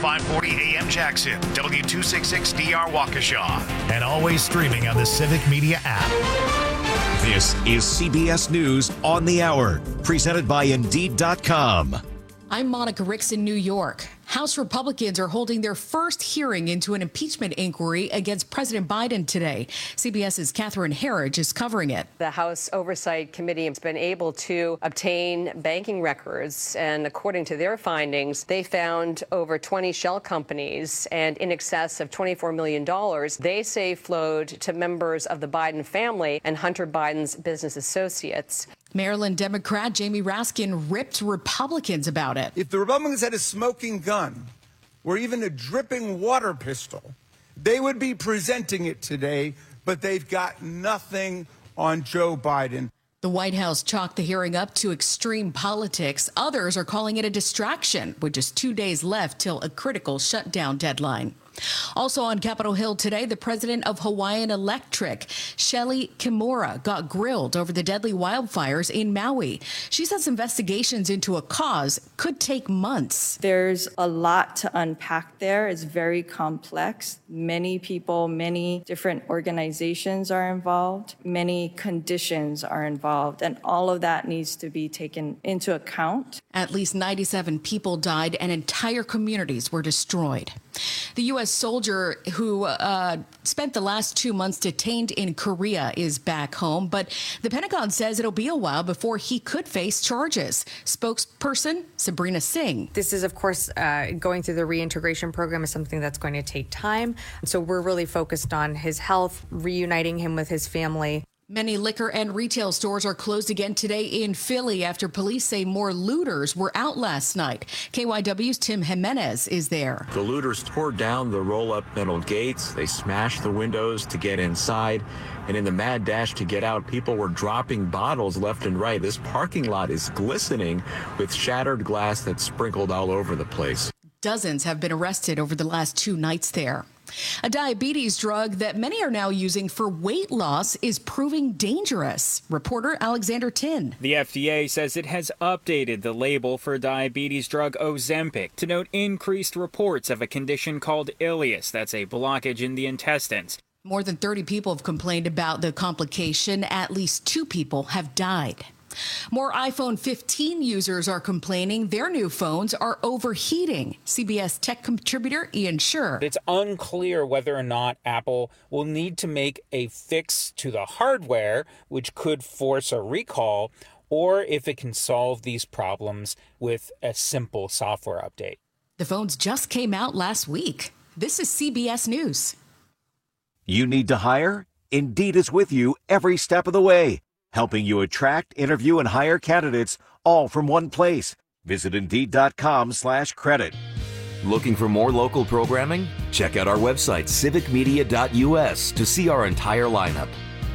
540 AM Jackson, W266DR Waukesha, and always streaming on the Civic Media app. This is CBS News on the Hour, presented by Indeed.com. I'm Monica Ricks in New York. House Republicans are holding their first hearing into an impeachment inquiry against President Biden today. CBS's Catherine Herridge is covering it. The House Oversight Committee has been able to obtain banking records, and according to their findings, they found over 20 shell companies and in excess of $24 million they say flowed to members of the Biden family and Hunter Biden's business associates. Maryland Democrat Jamie Raskin ripped Republicans about it. If the Republicans had a smoking gun or even a dripping water pistol, they would be presenting it today, but they've got nothing on Joe Biden. The White House chalked the hearing up to extreme politics. Others are calling it a distraction, with just 2 days left till a critical shutdown deadline. Also on Capitol Hill today, the president of Hawaiian Electric, Shelly Kimura, got grilled over the deadly wildfires in Maui. She says investigations into a cause could take months. There's a lot to unpack there. It's very complex. Many people, many different organizations are involved. Many conditions are involved, and all of that needs to be taken into account. At least 97 people died and entire communities were destroyed. The U.S. soldier who spent the last 2 months detained in Korea is back home, but the Pentagon says it'll be a while before he could face charges. Spokesperson Sabrina Singh. This is, of course, going through the reintegration program is something that's going to take time. So we're really focused on his health, reuniting him with his family. Many liquor and retail stores are closed again today in Philly after police say more looters were out last night. KYW's Tim Jimenez is there. The looters tore down the roll-up metal gates. They smashed the windows to get inside. And in the mad dash to get out, people were dropping bottles left and right. This parking lot is glistening with shattered glass that's sprinkled all over the place. Dozens have been arrested over the last 2 nights there. A diabetes drug that many are now using for weight loss is proving dangerous. Reporter Alexander Tin. The FDA says it has updated the label for diabetes drug Ozempic to note increased reports of a condition called ileus. That's a blockage in the intestines. More than 30 people have complained about the complication. At least 2 people have died. More iPhone 15 users are complaining their new phones are overheating. CBS tech contributor Ian Sherr. It's unclear whether or not Apple will need to make a fix to the hardware, which could force a recall, or if it can solve these problems with a simple software update. The phones just came out last week. This is CBS News. You need to hire? Indeed is with you every step of the way, helping you attract, interview, and hire candidates all from one place. Visit Indeed.com/credit. Looking for more local programming? Check out our website, civicmedia.us, to see our entire lineup.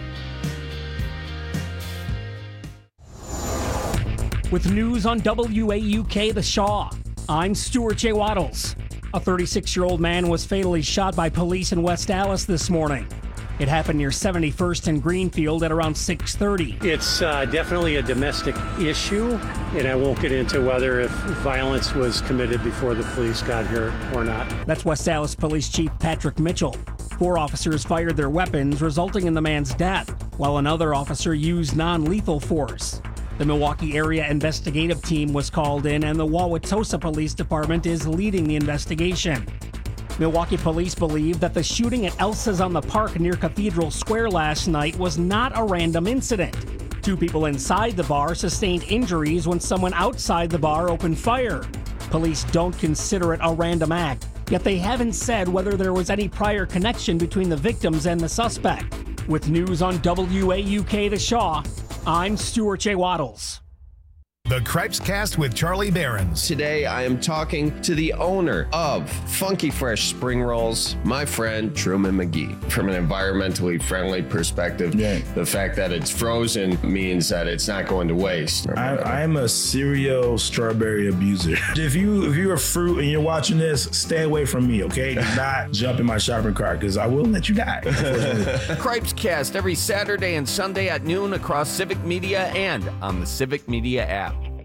With news on WAUK The Shaw, I'm Stuart J. Waddles. A 36-year-old man was fatally shot by police in West Allis this morning. It happened near 71st and Greenfield at around 6:30. It's definitely a domestic issue, and I won't get into whether if violence was committed before the police got here or not. That's West Allis Police Chief Patrick Mitchell. 4 officers fired their weapons, resulting in the man's death, while another officer used non-lethal force. The Milwaukee Area Investigative Team was called in, and the Wauwatosa Police Department is leading the investigation. Milwaukee police believe that the shooting at Elsa's on the Park near Cathedral Square last night was not a random incident. 2 people inside the bar sustained injuries when someone outside the bar opened fire. Police don't consider it a random act, yet they haven't said whether there was any prior connection between the victims and the suspect. With news on WAUK The Shaw, I'm Stuart J. Waddles. The Cripes Cast with Charlie Behrens. Today, I am talking to the owner of Funky Fresh Spring Rolls, my friend Truman McGee. From an environmentally friendly perspective, the fact that it's frozen means that it's not going to waste. I'm a serial strawberry abuser. If you're a fruit and you're watching this, stay away from me, okay? Do not jump in my shopping cart because I will let you die. Cripes Cast every Saturday and Sunday at noon across Civic Media and on the Civic Media app.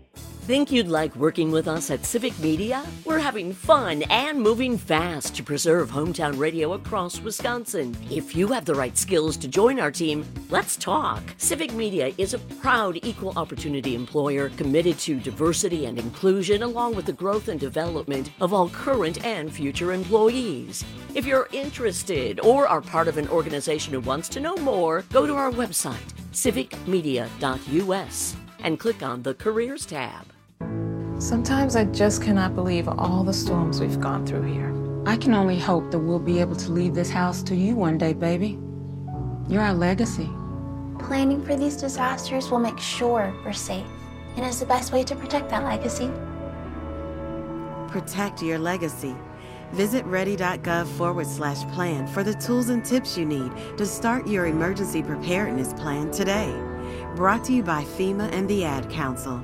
Think you'd like working with us at Civic Media? We're having fun and moving fast to preserve hometown radio across Wisconsin. If you have the right skills to join our team, let's talk. Civic Media is a proud equal opportunity employer committed to diversity and inclusion, along with the growth and development of all current and future employees. If you're interested or are part of an organization who wants to know more, go to our website, civicmedia.us, and click on the Careers tab. Sometimes I just cannot believe all the storms we've gone through here. I can only hope that we'll be able to leave this house to you one day, baby. You're our legacy. Planning for these disasters will make sure we're safe, and is the best way to protect that legacy. Protect your legacy. Visit ready.gov/plan for the tools and tips you need to start your emergency preparedness plan today. Brought to you by FEMA and the Ad Council.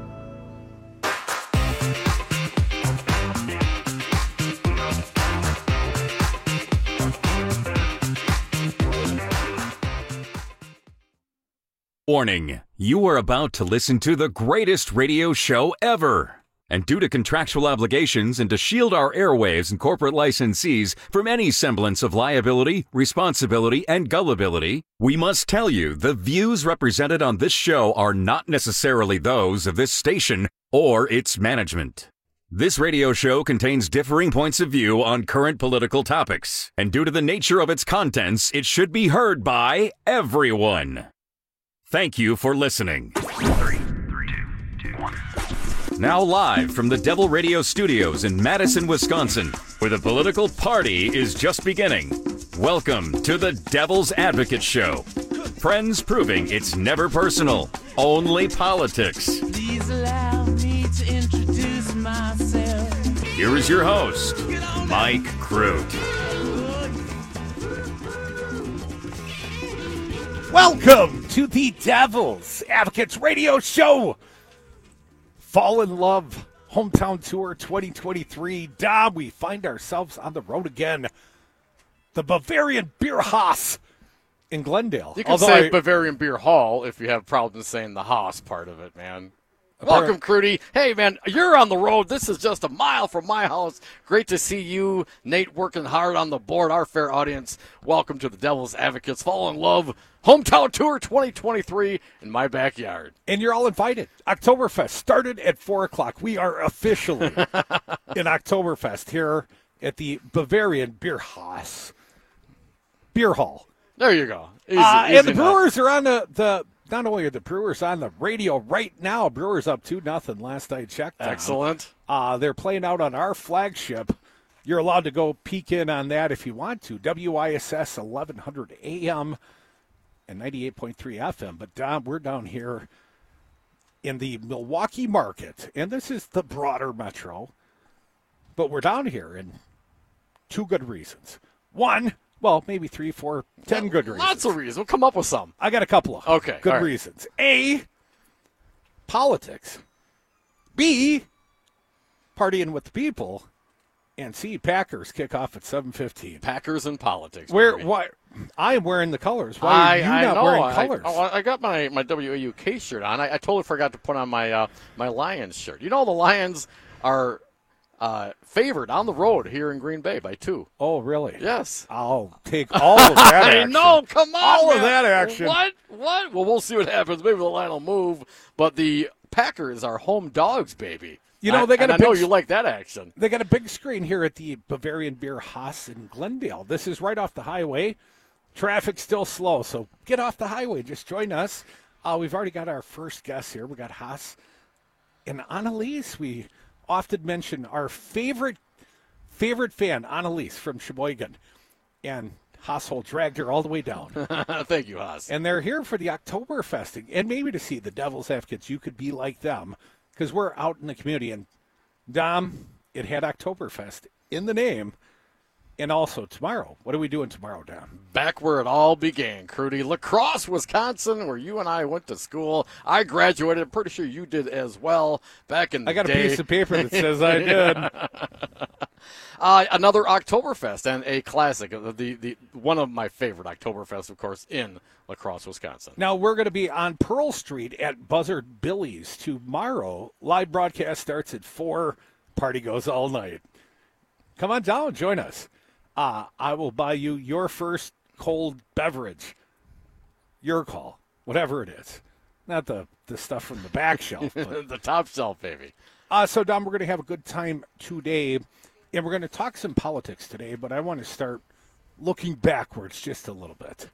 Warning, you are about to listen to the greatest radio show ever. And due to contractual obligations and to shield our airwaves and corporate licensees from any semblance of liability, responsibility, and gullibility, we must tell you the views represented on this show are not necessarily those of this station or its management. This radio show contains differing points of view on current political topics, and due to the nature of its contents, it should be heard by everyone. Thank you for listening. 3, 2, 1. Now live from the Devil Radio Studios in Madison, Wisconsin, where the political party is just beginning. Welcome to the Devil's Advocate Show. Friends proving it's never personal, only politics. Please allow me to introduce myself. Here is your host, Mike Crute. Welcome to the Devil's Advocates Radio Show. Fall in Love Hometown Tour 2023. Dom, we find ourselves on the road again. The Bavarian Beer Haus in Glendale. You can say Bavarian Beer Hall if you have problems saying the Haus part of it, man. Welcome, Crudy. Hey, man, you're on the road. This is just a mile from my house. Great to see you, Nate, working hard on the board. Our fair audience, welcome to the Devil's Advocates Fall in Love Hometown Tour 2023 in my backyard. And you're all invited. Oktoberfest started at 4 o'clock. We are officially in Oktoberfest here at the Bavarian Beer Haus Beer Hall. There you go. Easy and the enough. Brewers are on the not only are the Brewers on the radio right now, Brewers up 2-0 last I checked. Excellent. They're playing out on our flagship. You're allowed to go peek in on that if you want to. WISS 1100 AM and 98.3 FM. But Dom, we're down here in the Milwaukee market, and this is the broader metro. But we're down here in two good reasons. One, well, maybe 3, 4, 10 good reasons. Lots of reasons. We'll come up with some. I got a couple of Okay, good all right. reasons. A, politics. B, partying with the people. And C, Packers kick off at 7:15. Packers and politics. Why? I am wearing the colors. Why are you not wearing colors? I got my WAUK shirt on. I totally forgot to put on my my Lions shirt. You know the Lions are favored on the road here in Green Bay by 2. Oh, really? Yes. I'll take all of that action. I know. Come on, all man. of that action. What? Well, we'll see what happens. Maybe the line will move. But the Packers are home dogs, baby. You know, I know you like that action. They got a big screen here at the Bavarian Beer Haus in Glendale. This is right off the highway. Traffic's still slow, so get off the highway. Just join us. We've already got our first guest here. We got Haas and Annalise. We often mention our favorite fan, Annalise from Sheboygan. And Haas dragged her all the way down. Thank you, Haas. And they're here for the Oktoberfest, and maybe to see the Devil's Advocates. You could be like them, because we're out in the community. And, Dom, it had Oktoberfest in the name. And also tomorrow. What are we doing tomorrow, Don? Back where it all began, Crudy. La Crosse, Wisconsin, where you and I went to school. I graduated. I'm pretty sure you did as well back in the day. I got a piece of paper that says I did. Another Oktoberfest and a classic. The one of my favorite Oktoberfest, of course, in La Crosse, Wisconsin. Now, we're going to be on Pearl Street at Buzzard Billy's tomorrow. Live broadcast starts at 4. Party goes all night. Come on down. Join us. I will buy you your first cold beverage. Your call, whatever it is. Not the stuff from the back shelf. But. The top shelf, baby. So, Dom, we're going to have a good time today, and we're going to talk some politics today, but I want to start looking backwards just a little bit.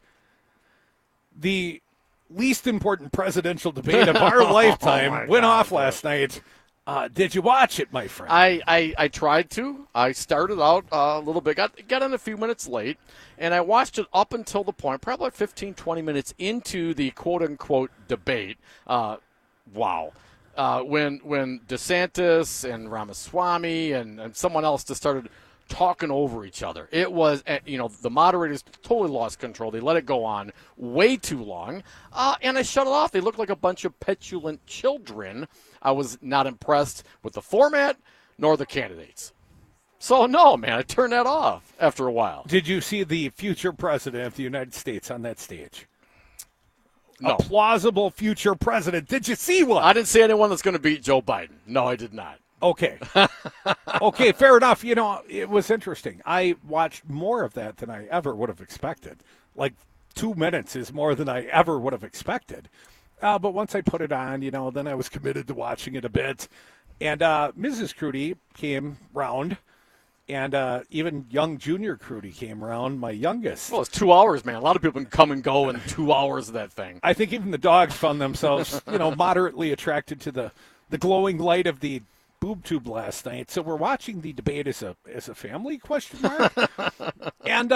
The least important presidential debate of our lifetime went off last night. Did you watch it, my friend? I tried to. I started out a little bit, got in a few minutes late, and I watched it up until the point, probably like 15, 20 minutes into the quote-unquote debate. Wow. When DeSantis and Ramaswamy and someone else just started talking over each other. It was, the moderators totally lost control. They let it go on way too long, and I shut it off. They looked like a bunch of petulant children. I was not impressed with the format nor the candidates. So, no, man, I turned that off after a while. Did you see the future president of the United States on that stage? No. A plausible future president. Did you see one? I didn't see anyone that's going to beat Joe Biden. No, I did not. Okay. Okay, fair enough. It was interesting. I watched more of that than I ever would have expected. Like 2 minutes is more than I ever would have expected. But once I put it on, then I was committed to watching it a bit. And Mrs. Crudy came round, and even young Junior Crudy came around, my youngest. Well, it's 2 hours, man. A lot of people can come and go in 2 hours of that thing. I think even the dogs found themselves, moderately attracted to the glowing light of the boob tube last night. So we're watching the debate as a family, question mark. And,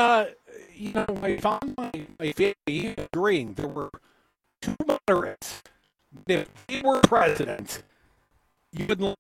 I found my family agreeing. There were two moderates. If they were president, you wouldn't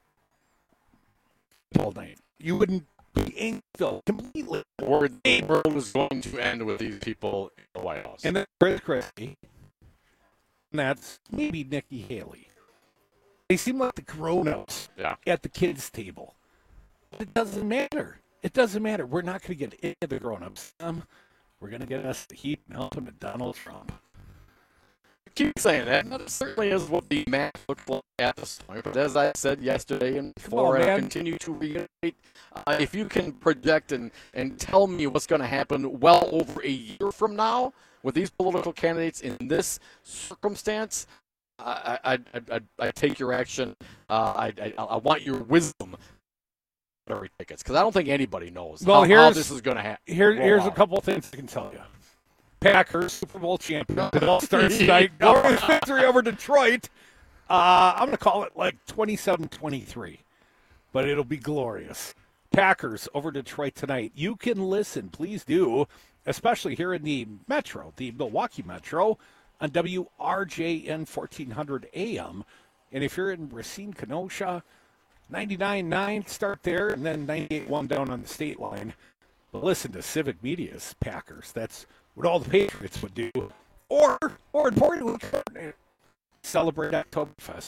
all night. You wouldn't be angry completely. Or the world was going to end with these people in the White House. And then Chris Christie, and that's maybe Nikki Haley. They seem like the grown-ups at the kids' table. It doesn't matter. It doesn't matter. We're not going to get into the grown-ups. We're going to get us the heat and help him to Donald Trump. Keep saying that. That certainly is what the match looked like at this point. But as I said yesterday and before, I continue to reiterate, if you can project and tell me what's going to happen well over a year from now with these political candidates in this circumstance, I take your action. I want your wisdom. Tickets, because I don't think anybody knows how this is going to happen. Here's a couple of things I can tell you. Packers, Super Bowl champion. It all starts tonight. Victory over Detroit. I'm going to call it like 27-23, but it'll be glorious. Packers over Detroit tonight. You can listen, please do, especially here in the Metro, the Milwaukee Metro, on WRJN 1400 AM. And if you're in Racine, Kenosha, 99.9, start there, and then 98.1 down on the state line. But listen to Civic Media's Packers. That's what all the Patriots would do. Or more importantly, celebrate Oktoberfest.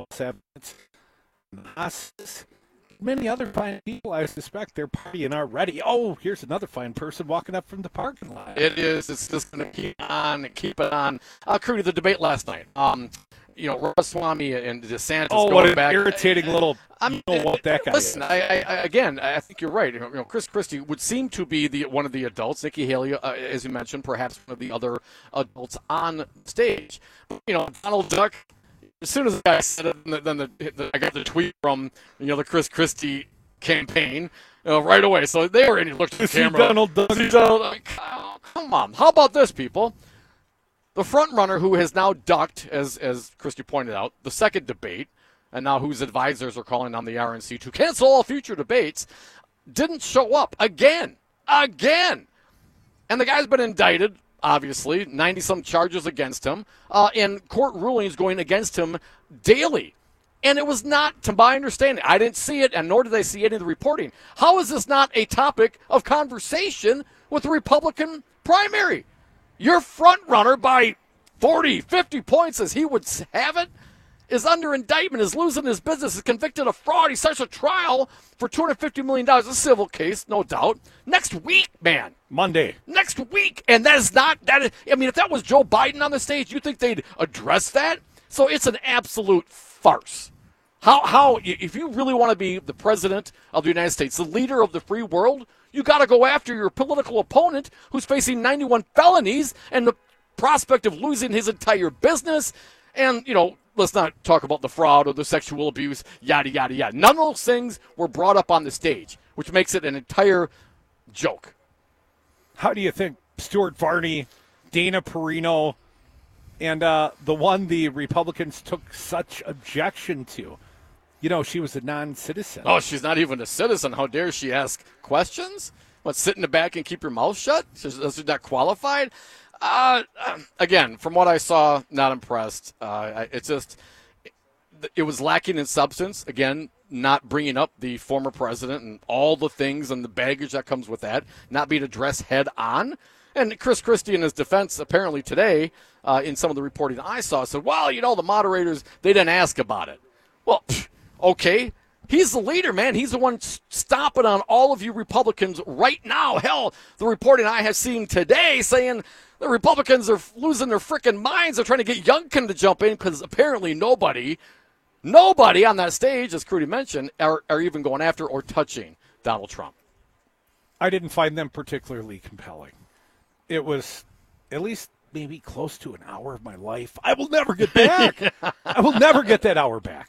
Many other fine people, I suspect, they're partying already. Oh, here's another fine person walking up from the parking lot. It is. It's just going to keep it on. Crudy, the debate last night. Ramaswamy and DeSantis going back. Oh, what an irritating little. You know what that guy listen, is. I think you're right. Chris Christie would seem to be one of the adults. Nikki Haley, as you mentioned, perhaps one of the other adults on stage. Donald Duck. As soon as the guy said it, then I got the tweet from the Chris Christie campaign right away. So they already looked at the camera. Donald Duck. Come on, how about this, people? The front runner who has now ducked, as Christie pointed out, the second debate, and now whose advisors are calling on the RNC to cancel all future debates, didn't show up again. And the guy's been indicted, obviously, 90-some charges against him, and court rulings going against him daily. And it was not, to my understanding, I didn't see it, and nor did I see any of the reporting. How is this not a topic of conversation with the Republican primary? Your front runner by 40, 50 points, as he would have it, is under indictment, is losing his business, is convicted of fraud. He starts a trial for $250 million, a civil case, no doubt. Next week, man. Monday. Next week. And that is not, if that was Joe Biden on the stage, you think they'd address that? So it's an absolute farce. How, if you really want to be the president of the United States, the leader of the free world, you got to go after your political opponent who's facing 91 felonies and the prospect of losing his entire business. And, let's not talk about the fraud or the sexual abuse, yada, yada, yada. None of those things were brought up on the stage, which makes it an entire joke. How do you think Stuart Varney, Dana Perino, and the one the Republicans took such objection to? She was a non-citizen. Oh, she's not even a citizen. How dare she ask questions? What, sit in the back and keep your mouth shut? She's not qualified? Again, from what I saw, not impressed. It was lacking in substance. Again, not bringing up the former president and all the things and the baggage that comes with that, not being addressed head on. And Chris Christie, in his defense, apparently today, in some of the reporting I saw, said, well, the moderators, they didn't ask about it. Well, okay. He's the leader, man. He's the one stomping on all of you Republicans right now. Hell, the reporting I have seen today saying the Republicans are losing their frickin' minds. They're trying to get Youngkin to jump in because apparently nobody on that stage, as Crudy mentioned, are even going after or touching Donald Trump. I didn't find them particularly compelling. It was at least maybe close to an hour of my life I will never get back. I will never get that hour back.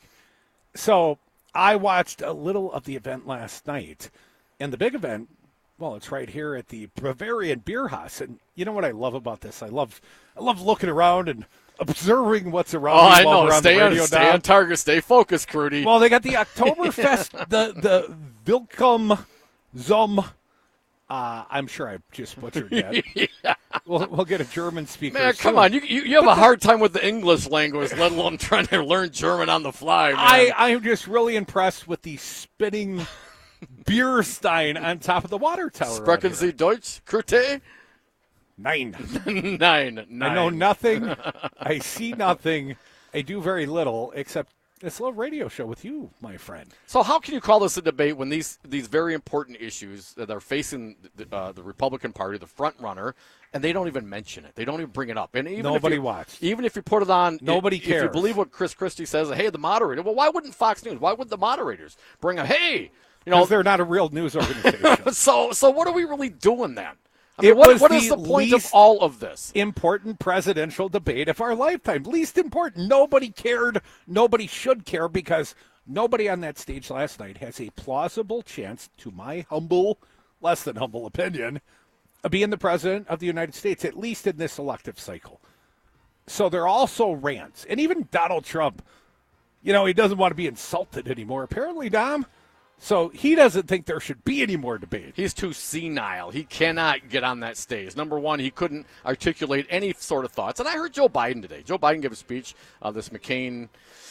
So I watched a little of the event last night, and the big event, well, it's right here at the Bavarian Beer House. And you know what I love about this? I love looking around and observing what's around. Oh, I while know. We're on stay the radio on target. Stay focused, Crudy. Well, they got the Oktoberfest, the Willkommen zum. I'm sure I just butchered that. Yeah. We'll get a German speaker. Man, come on. You have a hard time with the English language, let alone trying to learn German on the fly, man. I'm just really impressed with the spinning beer stein on top of the water tower. Sprechen Sie Deutsch, Krute? Nine. Nine. I know nothing. I see nothing. I do very little, except this little radio show with you, my friend. So how can you call this a debate when these very important issues that are facing the Republican Party, the front runner, and they don't even mention it? They don't even bring it up. And even nobody watched. Even if you put it on, nobody cares. If you believe what Chris Christie says, hey, the moderator. Well, why wouldn't Fox News? Why would the moderators bring up? Hey, because they're not a real news organization. So what are we really doing then? I mean, what is the point of all of this? Important presidential debate of our lifetime. Least important. Nobody cared. Nobody should care because nobody on that stage last night has a plausible chance, to my humble, less than humble opinion, of being the president of the United States, at least in this elective cycle. So they're also rants. And even Donald Trump, he doesn't want to be insulted anymore. Apparently, Dom. So he doesn't think there should be any more debate. He's too senile. He cannot get on that stage. Number one, he couldn't articulate any sort of thoughts. And I heard Joe Biden today. Joe Biden gave a speech, this McCain,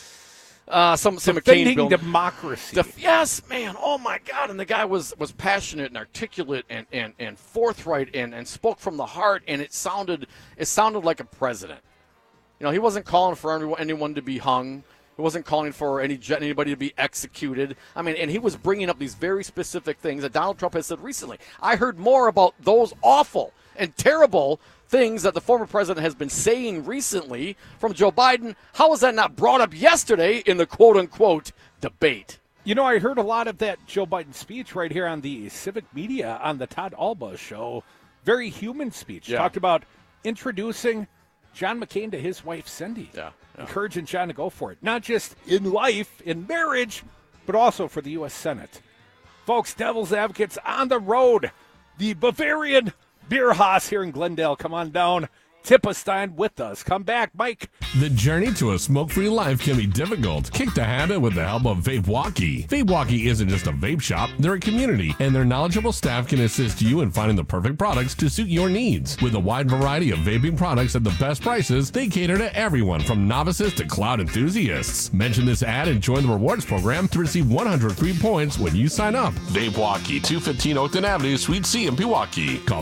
some McCain bill. Democracy. Yes, man. Oh, my God. And the guy was passionate and articulate and forthright and spoke from the heart. And it sounded like a president. He wasn't calling for anyone to be hung. He wasn't calling for anybody to be executed. I mean, and he was bringing up these very specific things that Donald Trump has said recently. I heard more about those awful and terrible things that the former president has been saying recently from Joe Biden. How was that not brought up yesterday in the quote-unquote debate? I heard a lot of that Joe Biden speech right here on the Civic Media on the Todd Alba show. Very human speech. Yeah. Talked about introducing John McCain to his wife, Cindy. Yeah. Encouraging John to go for it. Not just in life, in marriage, but also for the U.S. Senate. Folks, Devil's Advocates on the road. The Bavarian Beer Haus here in Glendale. Come on down. Tippenstein with us. Come back, Mike. The journey to a smoke-free life can be difficult. Kick the habit with the help of VapeWalkie. VapeWalkie isn't just a vape shop, they're a community, and their knowledgeable staff can assist you in finding the perfect products to suit your needs. With a wide variety of vaping products at the best prices, they cater to everyone from novices to cloud enthusiasts. Mention this ad and join the rewards program to receive 100 free points when you sign up. VapeWalkie, 215 Oakton Avenue, Suite C in Pewaukee. Call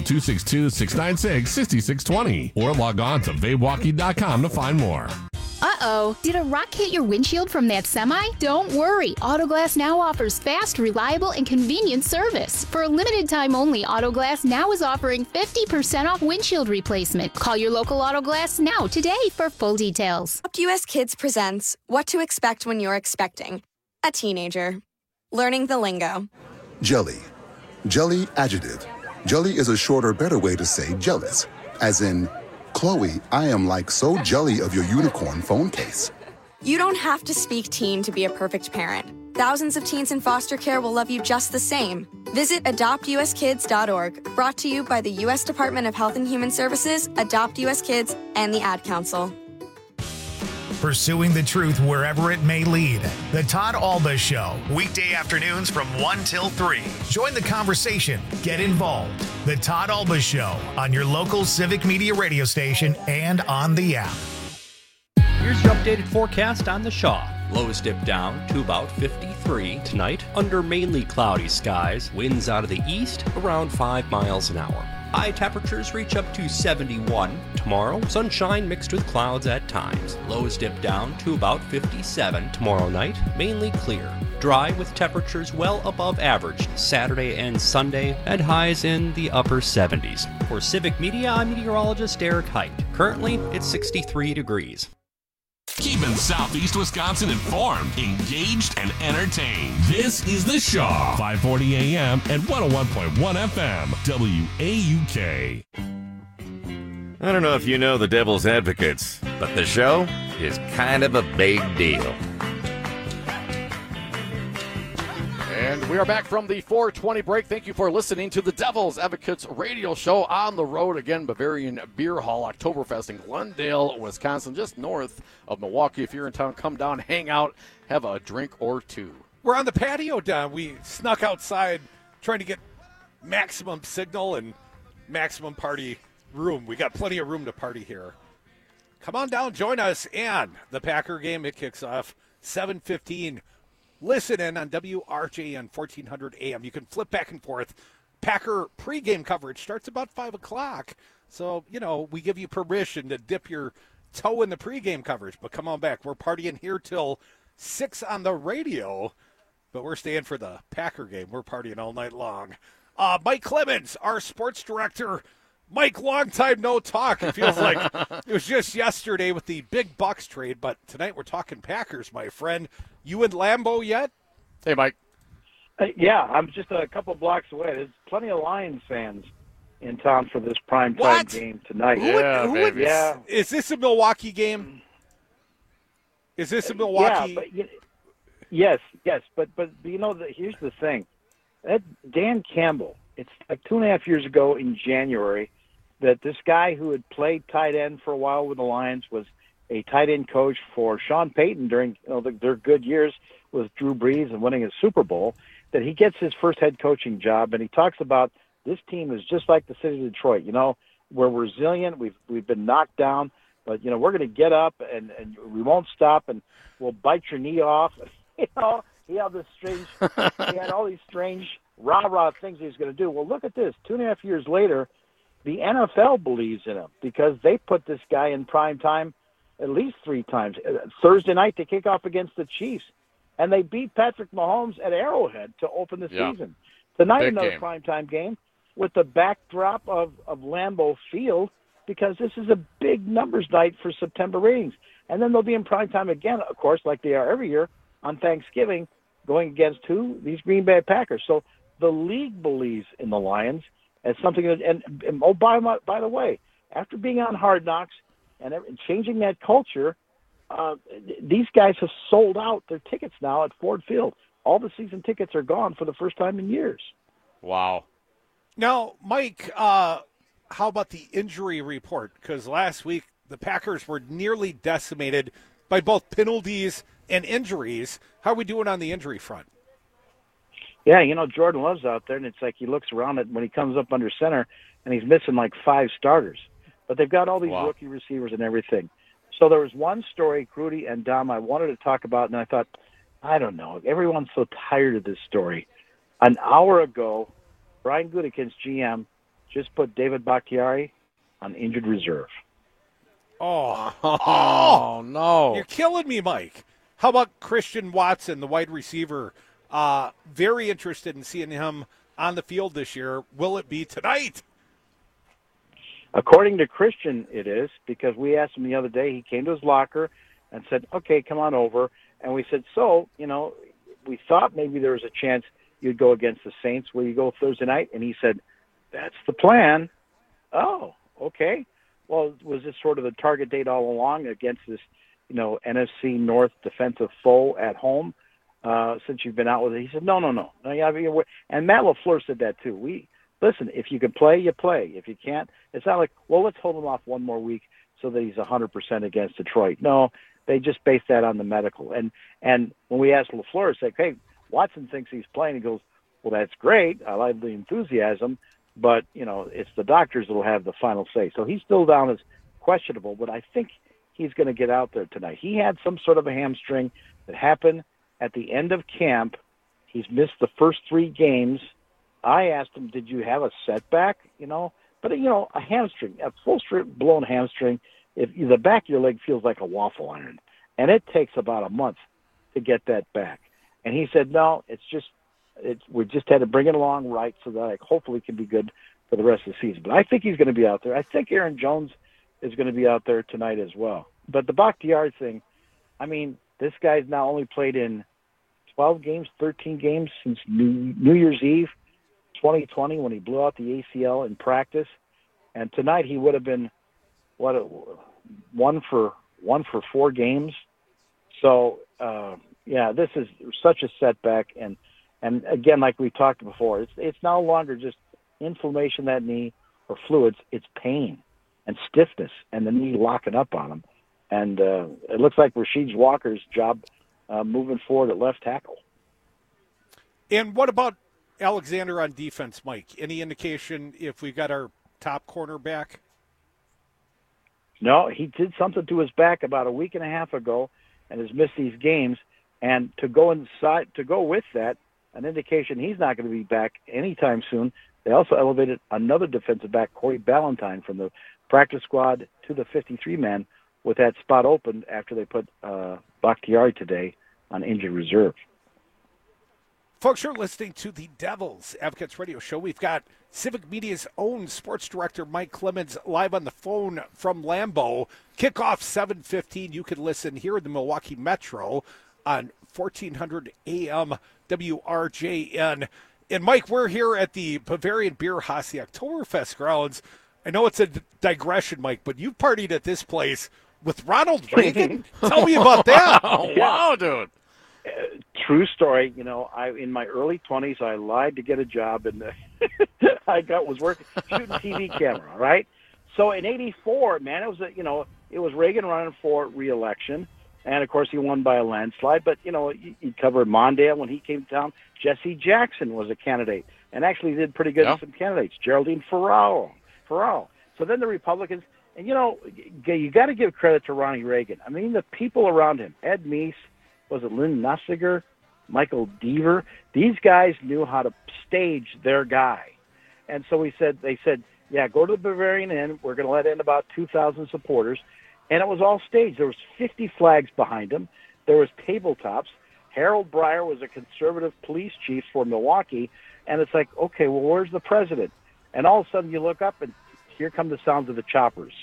262-696-6620 or log on to vapewalkie.com to find more. Uh-oh, did a rock hit your windshield from that semi? Don't worry, Autoglass Now offers fast, reliable, and convenient service. For a limited time only, Autoglass Now is offering 50% off windshield replacement. Call your local Autoglass Now today for full details. US Kids presents What to Expect When You're Expecting a Teenager. Learning the lingo. Jelly. Jelly adjective. Jelly is a shorter, better way to say jealous. As in, Chloe, I am like so jelly of your unicorn phone case. You don't have to speak teen to be a perfect parent. Thousands of teens in foster care will love you just the same. Visit adoptuskids.org, brought to you by the U.S. Department of Health and Human Services, Adopt U.S. Kids, and the Ad Council. Pursuing the truth wherever it may lead. The Todd Alba Show, weekday afternoons from 1 till 3. Join the conversation. Get involved. The Todd Alba Show on your local Civic Media radio station and on the app. Here's your updated forecast on the Shaw. Lows dip down to about 53 tonight under mainly cloudy skies. Winds out of the east around 5 miles an hour. High temperatures reach up to 71 tomorrow. Sunshine mixed with clouds at times. Lows dip down to about 57 tomorrow night, mainly clear. Dry with temperatures well above average Saturday and Sunday, and highs in the upper 70s. For Civic Media, I'm meteorologist Eric Height. Currently, it's 63 degrees. Keeping Southeast Wisconsin informed, engaged, and entertained. This is The Shaw, 540 AM and 101.1 FM, WAUK. I don't know if you know the Devil's Advocates, but the show is kind of a big deal. And we are back from the 420 break. Thank you for listening to the Devil's Advocates radio show on the road. Again, Bavarian Beer Hall, Oktoberfest in Glendale, Wisconsin, just north of Milwaukee. If you're in town, come down, hang out, have a drink or two. We're on the patio, Don. We snuck outside trying to get maximum signal and maximum party room. We got plenty of room to party here. Come on down, join us, and the Packer game, it kicks off 7:15. Listen in on WRJN 1400 AM. You can flip back and forth. Packer pregame coverage starts about 5 o'clock. So, we give you permission to dip your toe in the pregame coverage. But come on back. We're partying here till 6 on the radio. But we're staying for the Packer game. We're partying all night long. Mike Clemens, our sports director. Mike, long time no talk. It feels like it was just yesterday with the big Bucks trade, but tonight we're talking Packers, my friend. You in Lambeau yet? Hey, Mike. Yeah, I'm just a couple blocks away. There's plenty of Lions fans in town for this primetime game tonight. Yeah. Is this a Milwaukee game? Is this a Milwaukee? Yeah, yes, but here's the thing. That Dan Campbell, it's like 2.5 years ago in January that this guy who had played tight end for a while with the Lions was a tight end coach for Sean Payton during their good years with Drew Brees and winning a Super Bowl, that he gets his first head coaching job, and he talks about this team is just like the city of Detroit. We're resilient. We've been knocked down, but we're going to get up and we won't stop, and we'll bite your knee off. He had all these strange rah-rah things he was going to do. Well, look at this. 2.5 years later, the NFL believes in him because they put this guy in prime time at least 3 times. Thursday night, they kick off against the Chiefs, and they beat Patrick Mahomes at Arrowhead to open the season. Tonight, big another primetime game with the backdrop of Lambeau Field because this is a big numbers night for September ratings. And then they'll be in primetime again, of course, like they are every year on Thanksgiving, going against who? These Green Bay Packers. So the league believes in the Lions as something that, and by the way, after being on Hard Knocks and changing that culture, these guys have sold out their tickets now at Ford Field. All the season tickets are gone for the first time in years. Wow. Now, Mike, how about the injury report? Because last week the Packers were nearly decimated by both penalties and injuries. How are we doing on the injury front? Yeah, Jordan Love's out there, and it's like he looks around it when he comes up under center, and he's missing like 5 starters. But they've got all these rookie receivers and everything. So there was one story, Crudy and Dom, I wanted to talk about, and I thought, I don't know, everyone's so tired of this story. An hour ago, Brian Gutekunst, GM, just put David Bakhtiari on injured reserve. Oh, no. You're killing me, Mike. How about Christian Watson, the wide receiver? Very interested in seeing him on the field this year. Will it be tonight? According to Christian, it is, because we asked him the other day. He came to his locker and said, okay, come on over. And we said, so, we thought maybe there was a chance you'd go against the Saints. Will you go Thursday night? And he said, that's the plan. Oh, okay. Well, was this sort of the target date all along against this, NFC North defensive foe at home since you've been out with it? He said, no. And Matt LaFleur said that too. Listen, if you can play, you play. If you can't, it's not like, well, let's hold him off one more week so that he's 100% against Detroit. No, they just based that on the medical. And when we asked LaFleur, it's like, hey, Watson thinks he's playing. He goes, well, that's great. I like the enthusiasm, but, it's the doctors that will have the final say. So he's still down as questionable, but I think he's going to get out there tonight. He had some sort of a hamstring that happened at the end of camp. He's missed the first 3 games. I asked him, did you have a setback? But a hamstring, a full blown hamstring, if the back of your leg feels like a waffle iron, and it takes about a month to get that back. And he said, no, we just had to bring it along right so that hopefully can be good for the rest of the season. But I think he's going to be out there. I think Aaron Jones is going to be out there tonight as well. But the Bakhtiari thing, this guy's now only played in 12 games, 13 games since New Year's Eve 2020 when he blew out the ACL in practice. And tonight he would have been, one for 4 games. So, this is such a setback. And again, like we talked before, it's no longer just inflammation of that knee or fluids. It's pain and stiffness and the knee locking up on him. And it looks like Rasheed Walker's job moving forward at left tackle. And what about Alexander on defense, Mike? Any indication if we got our top corner back? No, he did something to his back about a week and a half ago and has missed these games. And to go with that, an indication he's not going to be back anytime soon. They also elevated another defensive back, Corey Ballantyne, from the practice squad to the 53-man with that spot open after they put Bakhtiari today on injured reserve. Folks, you're listening to the Devil's Advocates Radio Show. We've got Civic Media's own sports director, Mike Clemens, live on the phone from Lambeau. Kickoff 7:15. You can listen here in the Milwaukee Metro on 1400 AM WRJN. And, Mike, we're here at the Bavarian Beer Haus, the Oktoberfest grounds. I know it's a digression, Mike, but you partied at this place with Ronald Reagan. Tell me about that. Wow, dude. True story. In my early 20s, I lied to get a job, and was working shooting TV camera. Right. So in '84, man, it was Reagan running for re-election, and of course he won by a landslide. But he covered Mondale when he came to town. Jesse Jackson was a candidate, and actually did pretty good with some candidates. Geraldine Ferraro. So then the Republicans, and you got to give credit to Ronnie Reagan. The people around him, Ed Meese. Was it Lynn Nussiger, Michael Deaver? These guys knew how to stage their guy. And so they said, yeah, go to the Bavarian Inn. We're going to let in about 2,000 supporters. And it was all staged. There was 50 flags behind him. There was tabletops. Harold Breyer was a conservative police chief for Milwaukee. And it's like, okay, well, where's the president? And all of a sudden you look up and here come the sounds of the choppers.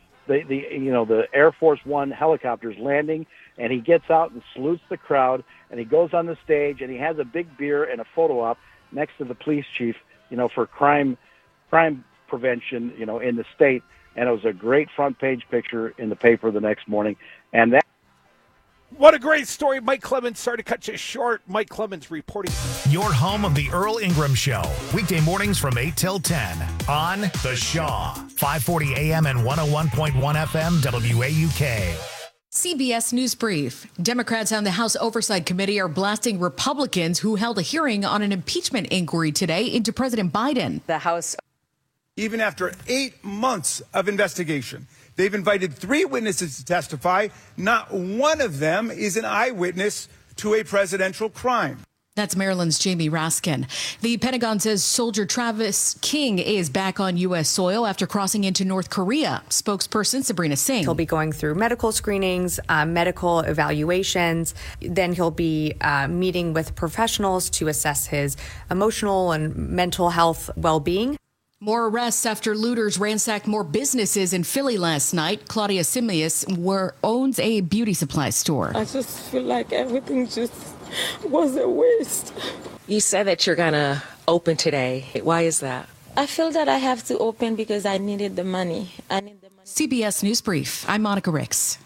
The Air Force One helicopters landing, and he gets out and salutes the crowd, and he goes on the stage, and he has a big beer and a photo op next to the police chief, for crime prevention, in the state. And it was a great front page picture in the paper the next morning. And What a great story. Mike Clemens, sorry to cut you short. Mike Clemens reporting. Your home of the Earl Ingram Show. Weekday mornings from 8 till 10 on The Shaw. 540 AM and 101.1 FM WAUK. CBS News Brief. Democrats on the House Oversight Committee are blasting Republicans who held a hearing on an impeachment inquiry today into President Biden. The House. Even after 8 months of investigation, they've invited 3 witnesses to testify. Not one of them is an eyewitness to a presidential crime. That's Maryland's Jamie Raskin. The Pentagon says soldier Travis King is back on U.S. soil after crossing into North Korea. Spokesperson Sabrina Singh. He'll be going through medical screenings, medical evaluations. Then he'll be meeting with professionals to assess his emotional and mental health well-being. More arrests after looters ransacked more businesses in Philly last night. Claudia Simius owns a beauty supply store. I just feel like everything just was a waste. You said that you're going to open today. Why is that? I feel that I have to open because I needed the money. CBS News Brief. I'm Monica Ricks.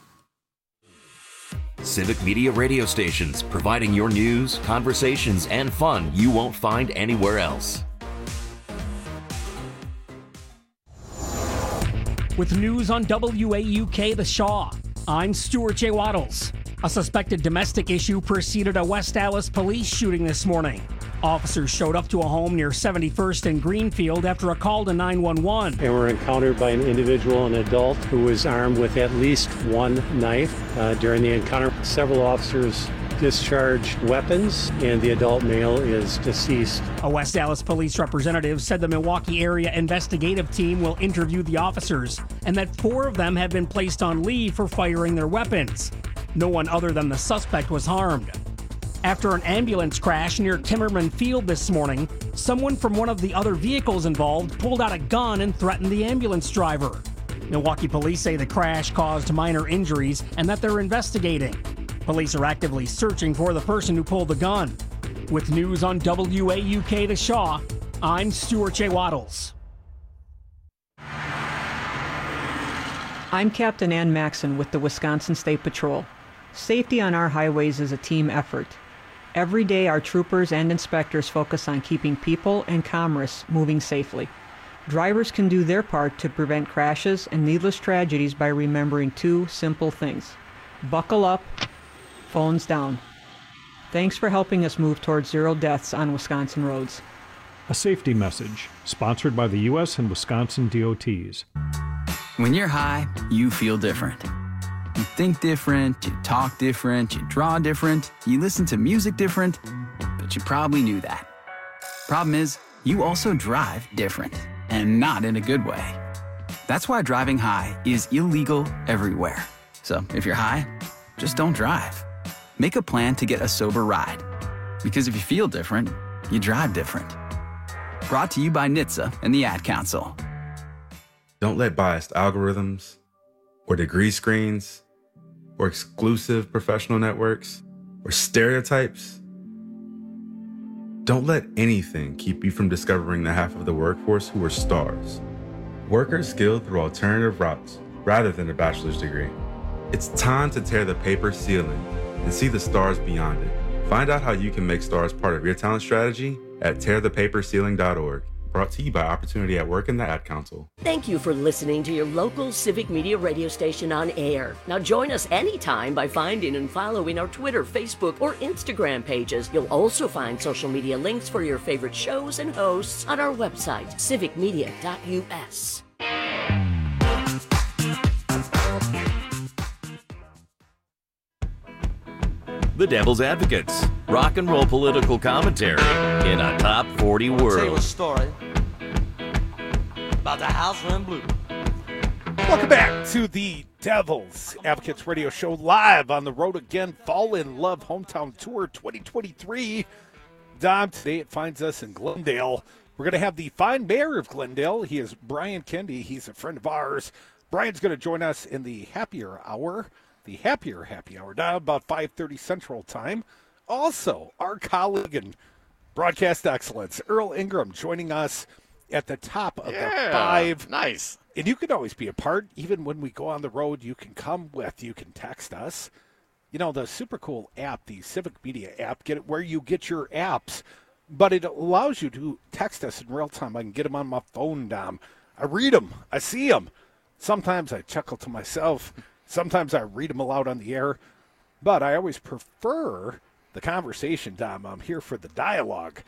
Civic Media radio stations, providing your news, conversations, and fun you won't find anywhere else. With news on WAUK The Shaw, I'm Stuart J. Waddles. A suspected domestic issue preceded a West Allis police shooting this morning. Officers showed up to a home near 71st and Greenfield after a call to 911. And were encountered by an individual, an adult, who was armed with at least one knife. During the encounter, several officers discharged weapons, and the adult male is deceased. A West Allis police representative said the Milwaukee area investigative team will interview the officers and that 4 of them have been placed on leave for firing their weapons. No one other than the suspect was harmed. After an ambulance crash near Timmerman Field this morning, someone from one of the other vehicles involved pulled out a gun and threatened the ambulance driver. Milwaukee police say the crash caused minor injuries and that they're investigating. Police are actively searching for the person who pulled the gun. With news on WAUK The Shaw, I'm Stuart J. Waddles. I'm Captain Ann Maxon with the Wisconsin State Patrol. Safety on our highways is a team effort. Every day, our troopers and inspectors focus on keeping people and commerce moving safely. Drivers can do their part to prevent crashes and needless tragedies by remembering 2 simple things. Buckle up, phones down. Thanks for helping us move towards 0 deaths on Wisconsin roads. A safety message sponsored by the U.S. and Wisconsin DOTs. When you're high, you feel different. You think different, you talk different, you draw different, you listen to music different, but you probably knew that. Problem is, you also drive different, and not in a good way. That's why driving high is illegal everywhere. So if you're high, just don't drive. Make a plan to get a sober ride. Because if you feel different, you drive different. Brought to you by NHTSA and the Ad Council. Don't let biased algorithms or degree screens or exclusive professional networks or stereotypes. Don't let anything keep you from discovering the half of the workforce who are stars. Workers skilled through alternative routes rather than a bachelor's degree. It's time to tear the paper ceiling and see the stars beyond it. Find out how you can make stars part of your talent strategy at tearthepaperceiling.org. Brought to you by Opportunity at Work and the Ad Council. Thank you for listening to your local Civic Media radio station on air. Now join us anytime by finding and following our Twitter, Facebook, or Instagram pages. You'll also find social media links for your favorite shows and hosts on our website, civicmedia.us. The Devil's Advocates, rock and roll political commentary in a top 40 I'll tell you a world. story about the house in blue. Welcome back to the Devil's Advocates Radio Show, live on the road again. Fall in Love Hometown Tour 2023. Dom, today it finds us in Glendale. We're going to have the fine mayor of Glendale. He is Brian Kendi. He's a friend of ours. Brian's going to join us in the happier hour. The happier happy hour, now about 5:30 Central Time. Also, our colleague and broadcast excellence, Earl Ingram, joining us at the top of the 5. Nice. And you can always be a part, even when we go on the road. You can come with, you can text us. the super cool app, the Civic Media app, get it where you get your apps, but it allows you to text us in real time. I can get them on my phone, Dom. I read them. I see them. Sometimes I chuckle to myself. Sometimes I read them aloud on the air. But I always prefer the conversation, Dom. I'm here for the dialogue.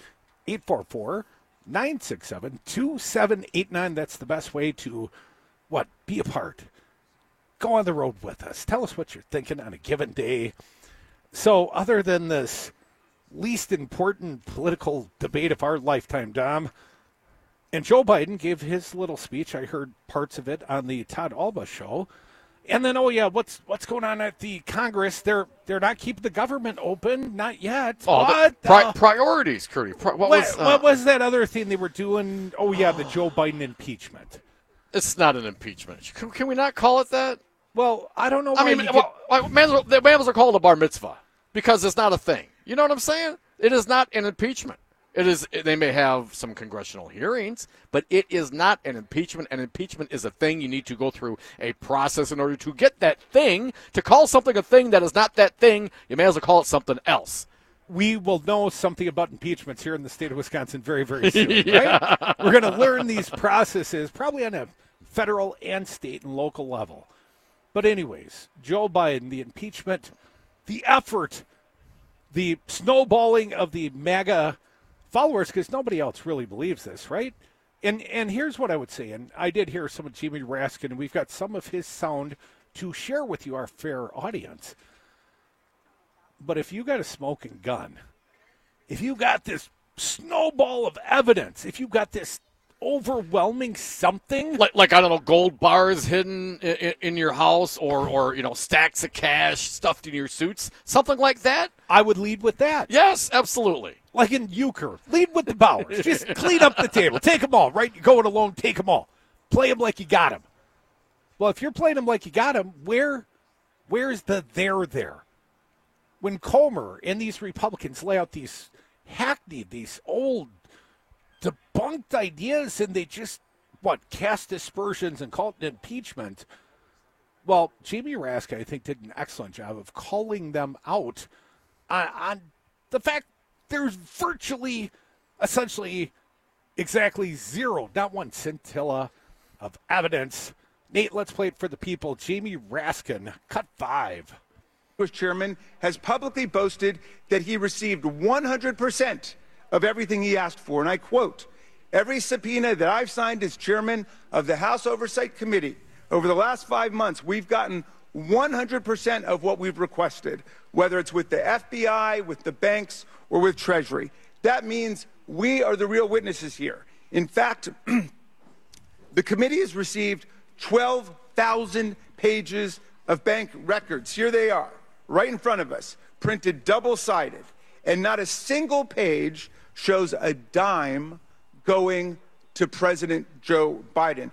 844-967-2789. That's the best way to, be a part. Go on the road with us. Tell us what you're thinking on a given day. So other than this least important political debate of our lifetime, Dom, and Joe Biden gave his little speech. I heard parts of it on the Todd Alba show. And then, what's going on at the Congress? They're not keeping the government open, not yet. Priorities, Curdy. What was that other thing they were doing? The Joe Biden impeachment. It's not an impeachment. Can we not call it that? Well, I don't know. They may as well call it a bar mitzvah because it's not a thing. You know what I'm saying? It is not an impeachment. It is. They may have some congressional hearings, but it is not an impeachment. An impeachment is a thing. You need to go through a process in order to get that thing. To call something a thing that is not that thing, you may as well call it something else. We will know something about impeachments here in the state of Wisconsin very, very soon, right? We're going to learn these processes probably on a federal and state and local level. But anyways, Joe Biden, the impeachment, the effort, the snowballing of the MAGA followers, because nobody else really believes this, right? And here's what I would say, and I did hear some of Jamie Raskin, and we've got some of his sound to share with you, our fair audience. But if you got a smoking gun, if you got this snowball of evidence, if you got this overwhelming something, like I don't know, gold bars hidden in your house, or stacks of cash stuffed in your suits, something like that, I would lead with that. Yes, absolutely. Like in euchre, lead with the Bowers. Just clean up the table. Take them all, right? You're going alone, take them all. Play them like you got them. Well, if you're playing them like you got them, where's the there? When Comer and these Republicans lay out these hackneyed, these old, debunked ideas, and they just, cast aspersions and call it an impeachment. Well, Jamie Raskin, I think, did an excellent job of calling them out on the fact there's essentially, exactly zero, not one scintilla of evidence. Nate, let's play it for the people. Jamie Raskin, cut 5. Chairman has publicly boasted that he received 100% of everything he asked for. And I quote, "Every subpoena that I've signed as chairman of the House Oversight Committee over the last 5 months, we've gotten 100% of what we've requested, whether it's with the FBI, with the banks, or with Treasury. That means we are the real witnesses here. In fact, the committee has received 12,000 pages of bank records. Here they are, right in front of us, printed double-sided, and not a single page shows a dime going to President Joe Biden."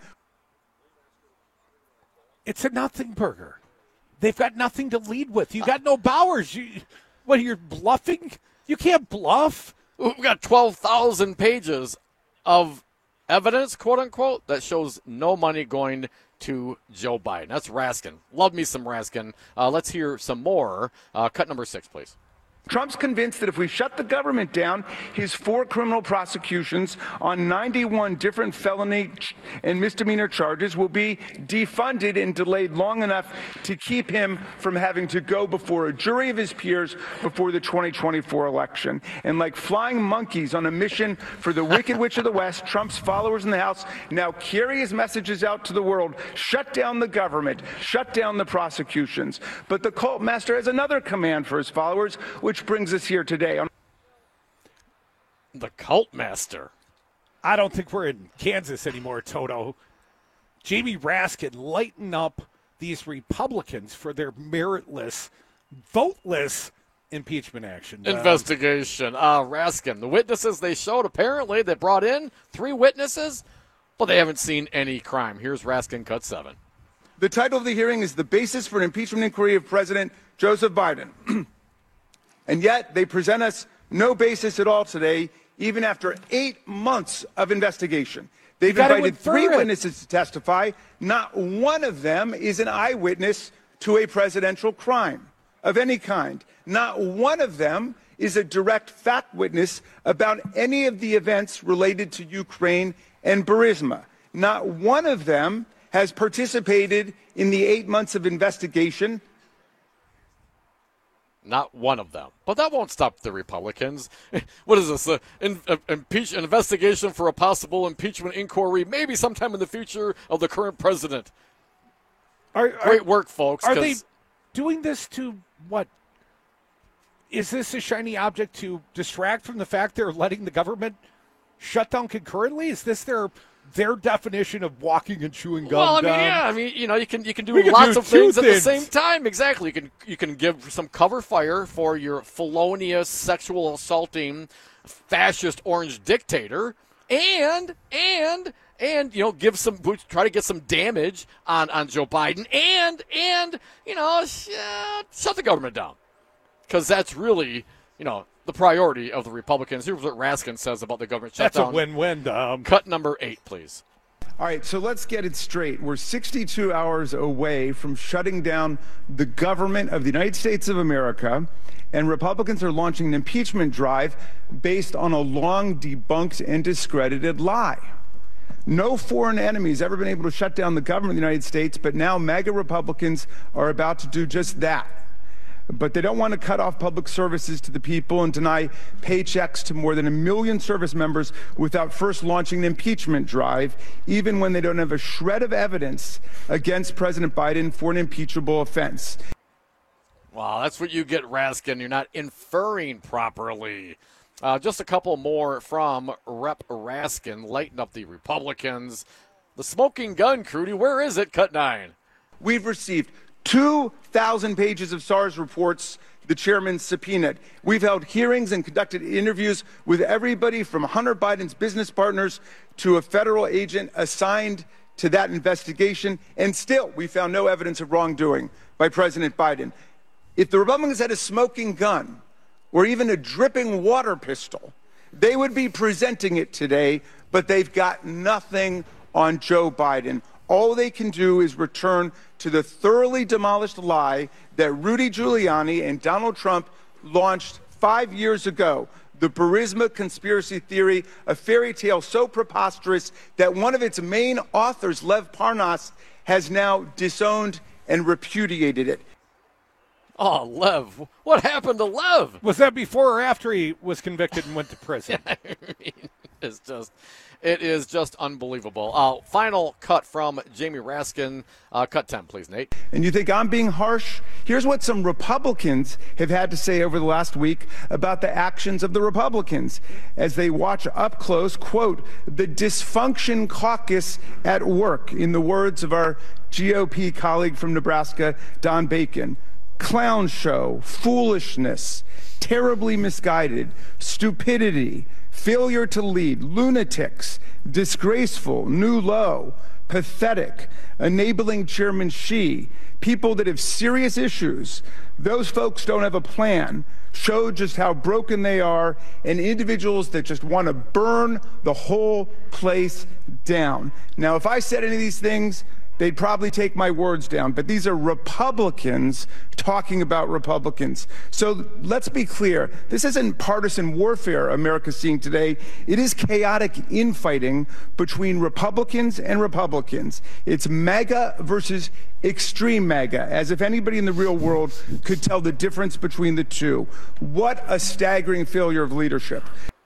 It's a nothing burger. They've got nothing to lead with. You got no Bowers. You're bluffing? You can't bluff. We've got 12,000 pages of evidence, quote unquote, that shows no money going to Joe Biden. That's Raskin. Love me some Raskin. Let's hear some more. Cut number 6, please. Trump's convinced that if we shut the government down, his 4 criminal prosecutions on 91 different felony and misdemeanor charges will be defunded and delayed long enough to keep him from having to go before a jury of his peers before the 2024 election. And like flying monkeys on a mission for the Wicked Witch of the West, Trump's followers in the House now carry his messages out to the world. Shut down the government. Shut down the prosecutions. But the cult master has another command for his followers, which brings us here today. The cult master. I don't think we're in Kansas anymore, Toto. Jamie Raskin, lighten up these Republicans for their meritless, voteless impeachment action. Investigation. Raskin, the witnesses they showed, apparently they brought in 3 witnesses, but they haven't seen any crime. Here's Raskin, cut 7. The title of the hearing is "The Basis for an Impeachment Inquiry of President Joseph Biden." And yet they present us no basis at all today, even after 8 months of investigation. They've invited 3 witnesses to testify. Not one of them is an eyewitness to a presidential crime. of any kind. Not one of them is a direct fact witness about any of the events related to Ukraine and Burisma. Not one of them has participated in the 8 months of investigation. Not one of them. But that won't stop the Republicans. What is this? An investigation for a possible impeachment inquiry, maybe sometime in the future, of the current president. Great work, folks. Are they doing this to what? Is this a shiny object to distract from the fact they're letting the government shut down concurrently? Is this their definition of walking and chewing gum? Well, you can do lots of things at the same time. Exactly. you can give some cover fire for your felonious, sexual assaulting, fascist orange dictator, and give some, try to get some damage on Joe Biden, and shut the government down, because that's really the priority of the Republicans. Here's what Raskin says about the government shutdown. That's a win-win, Dom. Cut number 8, please. All right, so let's get it straight. We're 62 hours away from shutting down the government of the United States of America, and Republicans are launching an impeachment drive based on a long debunked and discredited lie. No foreign enemy has ever been able to shut down the government of the United States, but now MAGA Republicans are about to do just that. But they don't want to cut off public services to the people and deny paychecks to more than 1 million service members without first launching an impeachment drive, even when they don't have a shred of evidence against President Biden for an impeachable offense. Wow, that's what you get, Raskin. You're not inferring properly. Just a couple more from Rep. Raskin. Lighten up the Republicans. The smoking gun, Crudy, where is it? Cut 9. We've received 2,000 pages of SARS reports the chairman subpoenaed. We've held hearings and conducted interviews with everybody from Hunter Biden's business partners to a federal agent assigned to that investigation, and still we found no evidence of wrongdoing by President Biden. If the Republicans had a smoking gun or even a dripping water pistol, they would be presenting it today, but they've got nothing on Joe Biden. All they can do is return to the thoroughly demolished lie that Rudy Giuliani and Donald Trump launched 5 years ago. The Burisma conspiracy theory, a fairy tale so preposterous that one of its main authors, Lev Parnas, has now disowned and repudiated it. Oh, Lev. What happened to Lev? Was that before or after he was convicted and went to prison? It is just unbelievable. Final cut from Jamie Raskin. Cut 10, please, Nate. And you think I'm being harsh? Here's what some Republicans have had to say over the last week about the actions of the Republicans as they watch up close, quote, the dysfunction caucus at work, in the words of our GOP colleague from Nebraska, Don Bacon. Clown show, foolishness, terribly misguided, stupidity, failure to lead, lunatics, disgraceful, new low, pathetic, enabling Chairman Xi, people that have serious issues. Those folks don't have a plan, show just how broken they are, and individuals that just want to burn the whole place down. Now, if I said any of these things, they'd probably take my words down, but these are Republicans talking about Republicans. So let's be clear. This isn't partisan warfare America's seeing today. It is chaotic infighting between Republicans and Republicans. It's MAGA versus extreme MAGA, as if anybody in the real world could tell the difference between the two. What a staggering failure of leadership.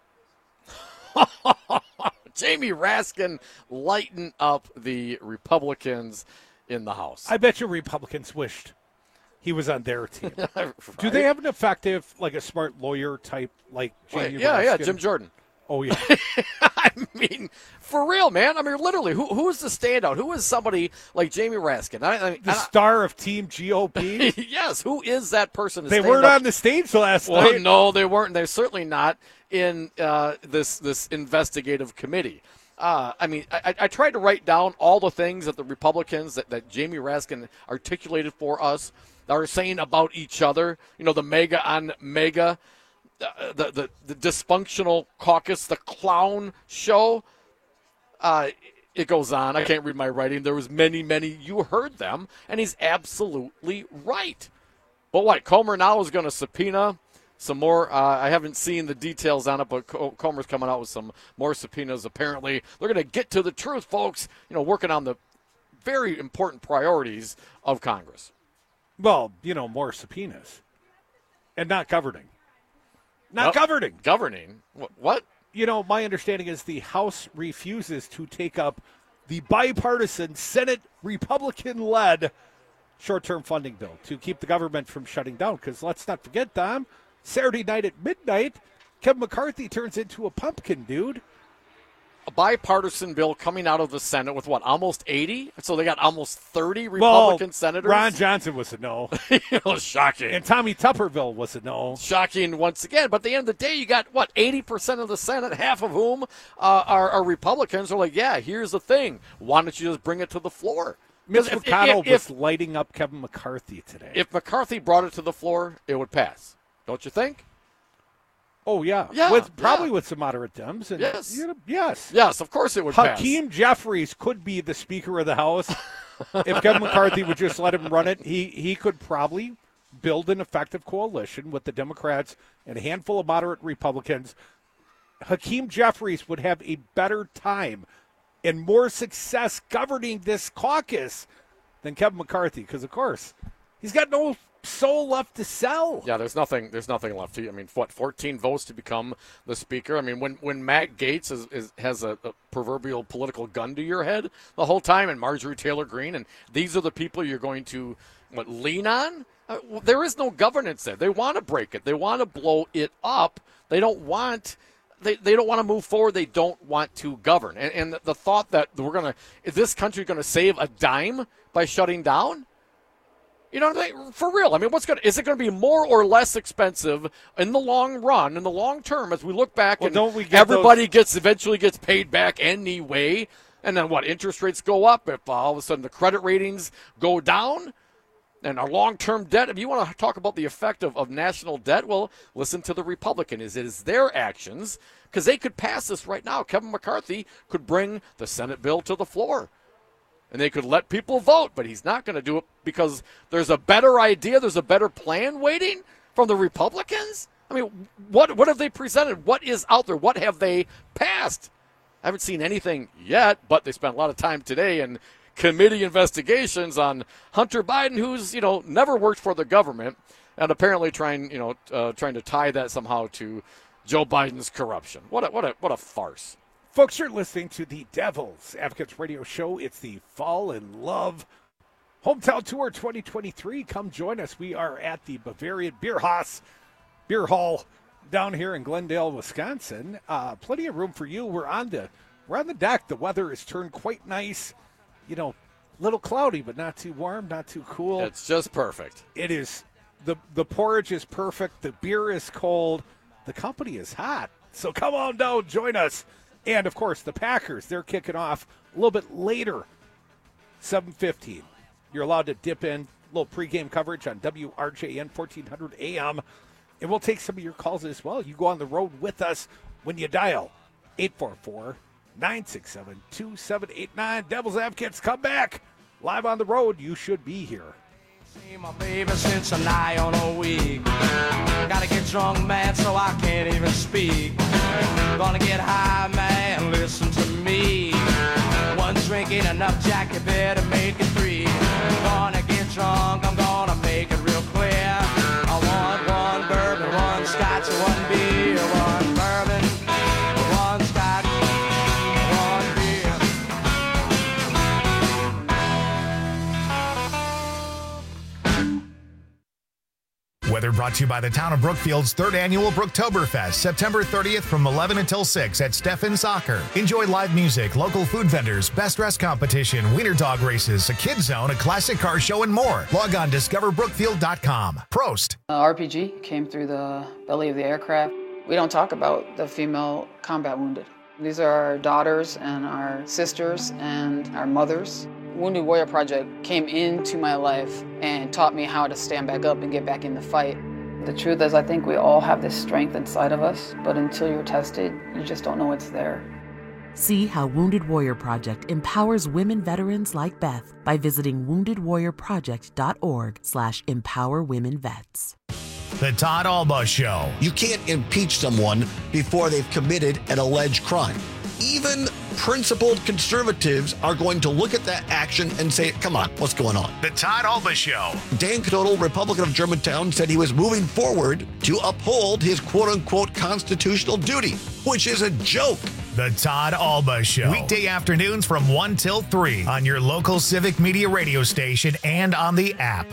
Jamie Raskin, lighten up the Republicans in the House. I bet you Republicans wished he was on their team. Right? Do they have an effective, like a smart lawyer type, like Jamie Raskin? Yeah, Jim Jordan. Oh, yeah. I mean, for real, man. I mean, literally, who is the standout? Who is somebody like Jamie Raskin? The star of Team GOP? Yes, who is that person? They weren't on the stage last night. No, they weren't. They're certainly not in this investigative committee. I mean, I tried to write down all the things that the Republicans, that Jamie Raskin articulated for us, that are saying about each other. You know, the mega on mega, the dysfunctional caucus, the clown show. It goes on. I can't read my writing. There was many. You heard them, and he's absolutely right. But what, Comer now is going to subpoena some more. I haven't seen the details on it, but Comer's coming out with some more subpoenas. Apparently, they're going to get to the truth, folks. Working on the very important priorities of Congress. Well, more subpoenas, and not governing. Governing. Governing. What? My understanding is the House refuses to take up the bipartisan Senate Republican-led short-term funding bill to keep the government from shutting down. Because let's not forget, Dom, Saturday night at midnight, Kevin McCarthy turns into a pumpkin, dude. A bipartisan bill coming out of the Senate with almost 80? So they got almost 30 Republican senators? Ron Johnson was a no. Shocking. And Tommy Tuberville was a no. Shocking once again. But at the end of the day, you got, 80% of the Senate, half of whom are Republicans, are like, yeah, here's the thing. Why don't you just bring it to the floor? Mitch McConnell was lighting up Kevin McCarthy today. If McCarthy brought it to the floor, it would pass. Don't you think? Oh, yeah. Probably with some moderate Dems. And yes. Yes, of course it would pass. Hakeem Jeffries could be the Speaker of the House. If Kevin McCarthy would just let him run it, he could probably build an effective coalition with the Democrats and a handful of moderate Republicans. Hakeem Jeffries would have a better time and more success governing this caucus than Kevin McCarthy because, of course, he's got no soul left to sell. Yeah, there's nothing left. 14 votes to become the Speaker? I mean, when Matt Gaetz has a proverbial political gun to your head the whole time, and Marjorie Taylor Greene, and these are the people you're going to lean on? There is no governance there. They want to break it. They want to blow it up. They don't want to move forward. They don't want to govern. And the thought that is this country going to save a dime by shutting down? For real. I mean, is it going to be more or less expensive in the long run, in the long term, as we look back and everybody eventually gets paid back anyway? And then interest rates go up if all of a sudden the credit ratings go down and our long-term debt. If you want to talk about the effect of national debt, well, listen to the Republican. It is their actions, because they could pass this right now. Kevin McCarthy could bring the Senate bill to the floor. And they could let people vote, but he's not going to do it because there's a better idea, there's a better plan waiting from the Republicans? I mean, what have they presented? What is out there? What have they passed? I haven't seen anything yet, but they spent a lot of time today in committee investigations on Hunter Biden, who's, never worked for the government, and apparently trying to tie that somehow to Joe Biden's corruption. What a farce. Folks, you're listening to the Devil's Advocates Radio Show. It's the Fall in Love Hometown Tour 2023. Come join us. We are at the Bavarian Beer Hall down here in Glendale, Wisconsin. Plenty of room for you. We're on the deck. The weather has turned quite nice. Little cloudy, but not too warm, not too cool. It's just perfect. It is. The porridge is perfect. The beer is cold. The company is hot. So come on down, join us. And, of course, the Packers, they're kicking off a little bit later, 7:15. You're allowed to dip in, a little pregame coverage on WRJN 1400 AM. And we'll take some of your calls as well. You go on the road with us when you dial 844-967-2789. Devil's Advocates, come back. Live on the road, you should be here. See my baby since a nigh on a week. Gotta get drunk, man, so I can't even speak. Gonna get high, man, listen to me. One drink ain't enough, Jack, you better make it 3. Gonna get drunk, I'm gonna make it real clear. I want one bourbon, one scotch, one beer, one bourbon, one scotch, one beer. Weather brought to you by the town of Brookfield's 3rd annual Brooktoberfest, September 30th from 11 until 6 at Steffen Soccer. Enjoy live music, local food vendors, best dress competition, wiener dog races, a kids zone, a classic car show, and more. Log on discoverbrookfield.com. Prost. RPG came through the belly of the aircraft. We don't talk about the female combat wounded. These are our daughters and our sisters and our mothers. Wounded Warrior Project came into my life and taught me how to stand back up and get back in the fight. The truth is, I think we all have this strength inside of us, but until you're tested, you just don't know it's there. See how Wounded Warrior Project empowers women veterans like Beth by visiting woundedwarriorproject.org/empowerwomenvets. The Todd Alba Show. You can't impeach someone before they've committed an alleged crime. Even principled conservatives are going to look at that action and say, come on, what's going on? The Todd Alba Show. Dan Knodel, Republican of Germantown, said he was moving forward to uphold his quote-unquote constitutional duty, which is a joke. The Todd Alba Show. Weekday afternoons from 1 till 3 on your local Civic Media radio station and on the app.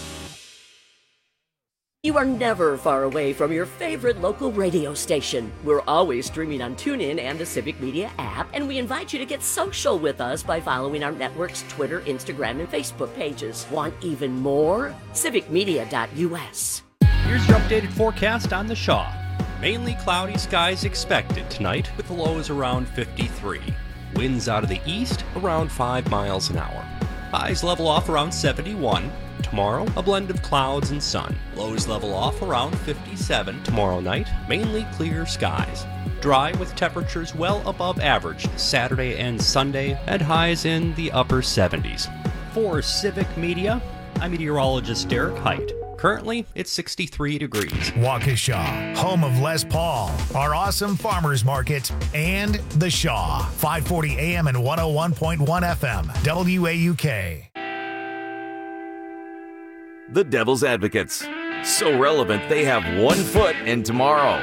You are never far away from your favorite local radio station. We're always streaming on TuneIn and the Civic Media app, and we invite you to get social with us by following our network's Twitter, Instagram, and Facebook pages. Want even more? civicmedia.us. Here's your updated forecast on the Shaw. Mainly cloudy skies expected tonight, with lows around 53. Winds out of the east around 5 miles an hour. Highs level off around 71. Tomorrow, a blend of clouds and sun. Lows level off around 57 tomorrow night, mainly clear skies. Dry with temperatures well above average Saturday and Sunday, and highs in the upper 70s. For Civic Media, I'm meteorologist Derek Height. Currently, it's 63 degrees. Waukesha, home of Les Paul, our awesome farmers market, and The Shaw, 540 AM and 101.1 FM, WAUK. The Devil's Advocates. So relevant, they have one foot in tomorrow.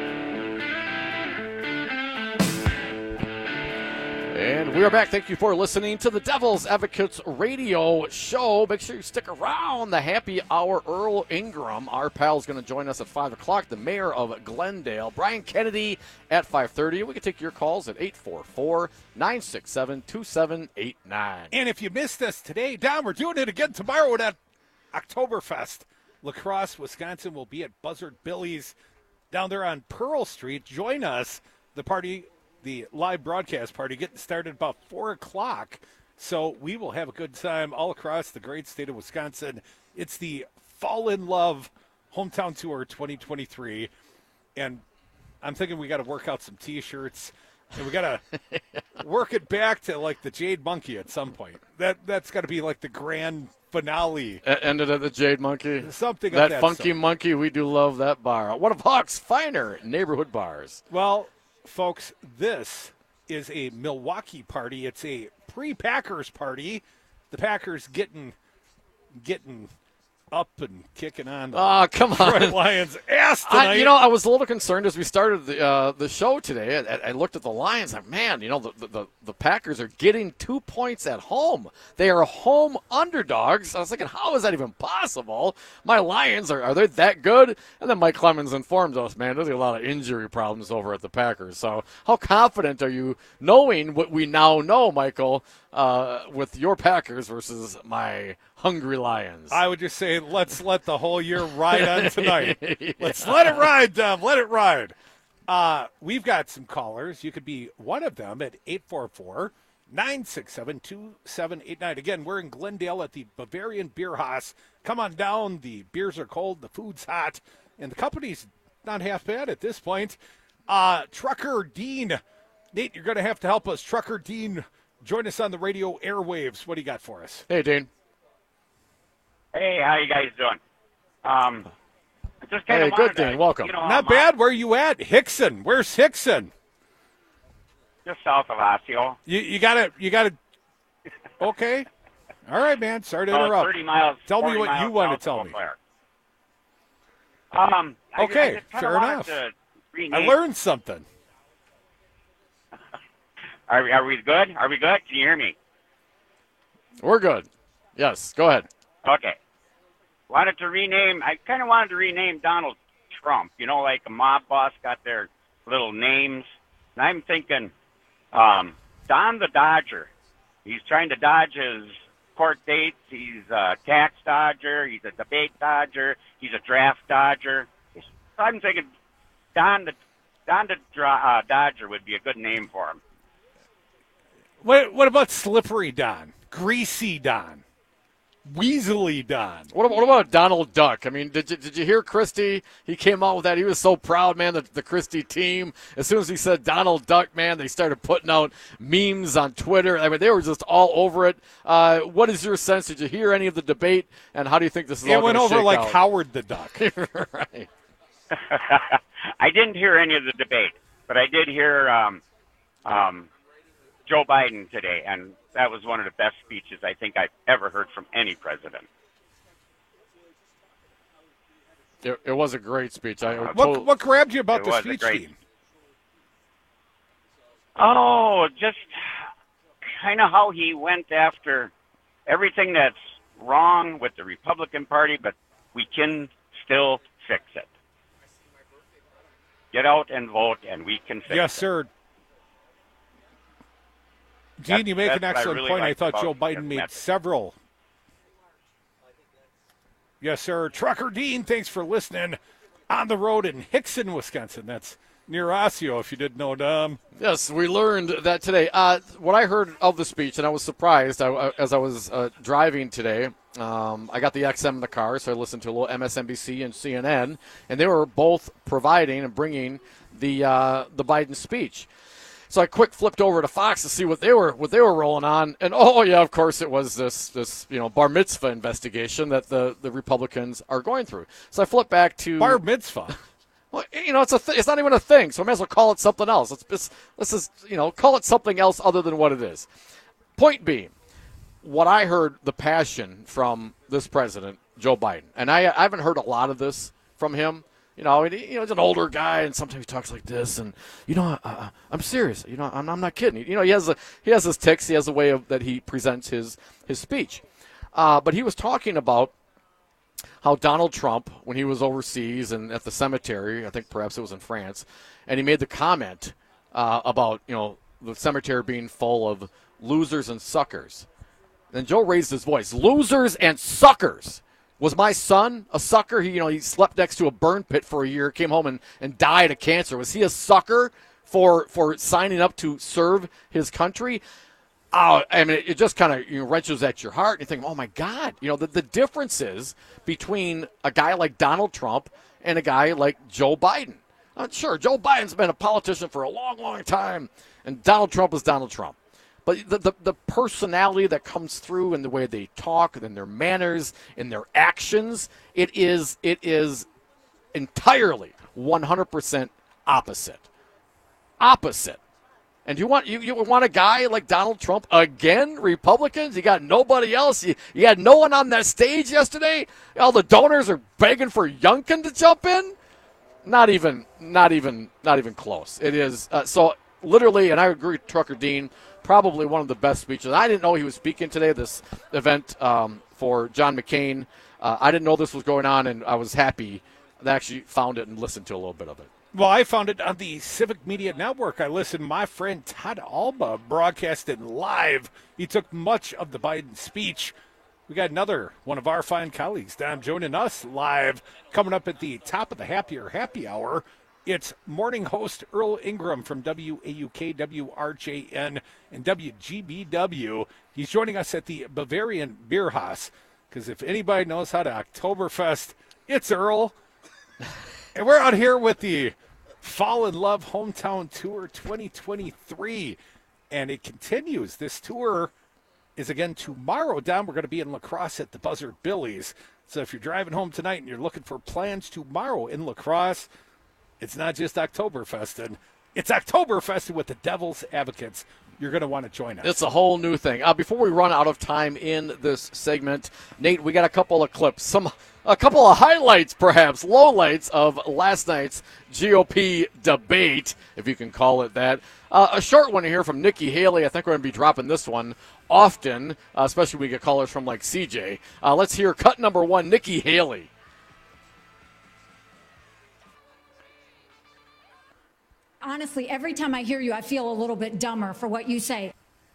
And we are back. Thank you for listening to the Devil's Advocates radio show. Make sure you stick around. The happy hour. Earl Ingram, our pal, is going to join us at 5 o'clock. The mayor of Glendale, Brian Kennedy, at 5:30. We can take your calls at 844-967-2789. And if you missed us today, Don, we're doing it again tomorrow at Oktoberfest. La Crosse, Wisconsin will be at Buzzard Billy's down there on Pearl Street. Join us. The party, the live broadcast party, getting started about 4 o'clock. So we will have a good time all across the great state of Wisconsin. It's the Fall in Love Hometown Tour 2023. And I'm thinking we got to work out some T-shirts. And we got to work it back to like the Jade Monkey at some point. That's got to be like the grand finale. Ended at the Jade Monkey. Something that of that funky sort. Monkey. We do love that bar. One of Hawk's finer neighborhood bars. Well, folks, this is a Milwaukee party. It's a pre-Packers party. The Packers getting up and kicking on the come Detroit on. Lions' ass tonight. I was a little concerned as we started the show today. I looked at the Lions. Like, man, the Packers are getting 2 points at home. They are home underdogs. I was thinking, how is that even possible? My Lions, are they that good? And then Mike Clemens informed us, man, there's a lot of injury problems over at the Packers. So how confident are you knowing what we now know, Michael, with your Packers versus my hungry Lions? I would just say let's let the whole year ride on tonight. Yeah. Let's let it ride, Dom. Let it ride. We've got some callers. You could be one of them at 844-967-2789. Again, we're in Glendale at the Bavarian Beer Haus. Come on down. The beers are cold. The food's hot. And the company's not half bad at this point. Trucker Dean. Nate, you're going to have to help us. Trucker Dean, join us on the radio airwaves. What do you got for us? Hey, Dean. Hey, how you guys doing? Just kind of good thing. Welcome. Not bad. Where are you at? Hickson. Where's Hickson? Just south of Osseo. You got to. Okay. All right, man. Sorry to interrupt. 30 miles. Tell me what you want to tell me. Okay, fair enough. I learned something. Are we good? Are we good? Can you hear me? We're good. Yes, go ahead. Okay. I kind of wanted to rename Donald Trump. You know, like a mob boss got their little names. And I'm thinking Don the Dodger. He's trying to dodge his court dates. He's a tax dodger. He's a debate dodger. He's a draft dodger. So I'm thinking Don the Dodger would be a good name for him. What about Slippery Don? Greasy Don? Weaselly Don. What about Donald Duck? I mean, did you hear Christie? He came out with that. He was so proud, man, the Christie team. As soon as he said Donald Duck, man, they started putting out memes on Twitter. I mean, they were just all over it. What is your sense? Did you hear any of the debate, and how do you think this is all going to shake out? It went over like Howard the Duck. Right. I didn't hear any of the debate, but I did hear Joe Biden today, and that was one of the best speeches I think I've ever heard from any president. It was a great speech. What grabbed you about the speech, Dean? Oh, just kind of how he went after everything that's wrong with the Republican Party, but we can still fix it. Get out and vote, and we can fix it. Yes, sir. Gene, you make an excellent point. I thought Joe Biden made several. Yes, sir. Trucker Dean, thanks for listening. On the road in Hickson, Wisconsin. That's near Osseo, if you didn't know, Dom. Yes, we learned that today. What I heard of the speech, and I was surprised as I was driving today, I got the XM in the car, so I listened to a little MSNBC and CNN, and they were both providing and bringing the Biden speech. So I quick flipped over to Fox to see what they were rolling on, and oh yeah, of course it was this bar mitzvah investigation that the Republicans are going through. So I flipped back to bar mitzvah. Well, it's not even a thing, so I might as well call it something else. Let's just call it something else other than what it is. Point being, what I heard the passion from this president, Joe Biden, and I haven't heard a lot of this from him. He's an older guy, and sometimes he talks like this, and I'm serious. I'm not kidding. He has his tics. He has a way that he presents his speech. But he was talking about how Donald Trump, when he was overseas and at the cemetery, I think perhaps it was in France, and he made the comment about the cemetery being full of losers and suckers. And Joe raised his voice, losers and suckers. Was my son a sucker? He slept next to a burn pit for a year, came home and died of cancer. Was he a sucker for signing up to serve his country? Oh, I mean, it just kind of wrenches at your heart. And you think, oh, my God. The differences between a guy like Donald Trump and a guy like Joe Biden. Sure, Joe Biden's been a politician for a long, long time, and Donald Trump is Donald Trump. But the personality that comes through in the way they talk, in their manners, in their actions, it is entirely 100% opposite. Opposite. And you want a guy like Donald Trump again? Republicans? You got nobody else. You had no one on that stage yesterday. All the donors are begging for Youngkin to jump in. Not even close. It is so literally, and I agree with Trucker Dean. Probably one of the best speeches. I didn't know he was speaking today, this event for John McCain. I didn't know this was going on, and I was happy that I actually found it and listened to a little bit of it. Well, I found it on the Civic Media Network. I listened. My friend Todd Alba broadcasted live. He took much of the Biden speech. We got another one of our fine colleagues, Dom, joining us live, coming up at the top of the Happy Hour. It's morning host Earl Ingram from WAUK, WRJN, and WGBW. He's joining us at the Bavarian Beer Haus, because if anybody knows how to Oktoberfest, it's Earl. And we're out here with the Fall in Love Hometown Tour 2023, and it continues. This tour is again tomorrow. We're going to be in La Crosse at the Buzzard Billy's. So if you're driving home tonight and you're looking for plans tomorrow in La Crosse, it's not just Oktoberfest, it's Oktoberfest with the Devil's Advocates. You're going to want to join us. It's a whole new thing. Before we run out of time in this segment, Nate, we got a couple of clips, a couple of highlights, perhaps, lowlights of last night's GOP debate, if you can call it that. A short one here from Nikki Haley. I think we're going to be dropping this one often, especially when we get callers from like CJ. Let's hear cut number one, Nikki Haley. Honestly, every time I hear you, I feel a little bit dumber for what you say.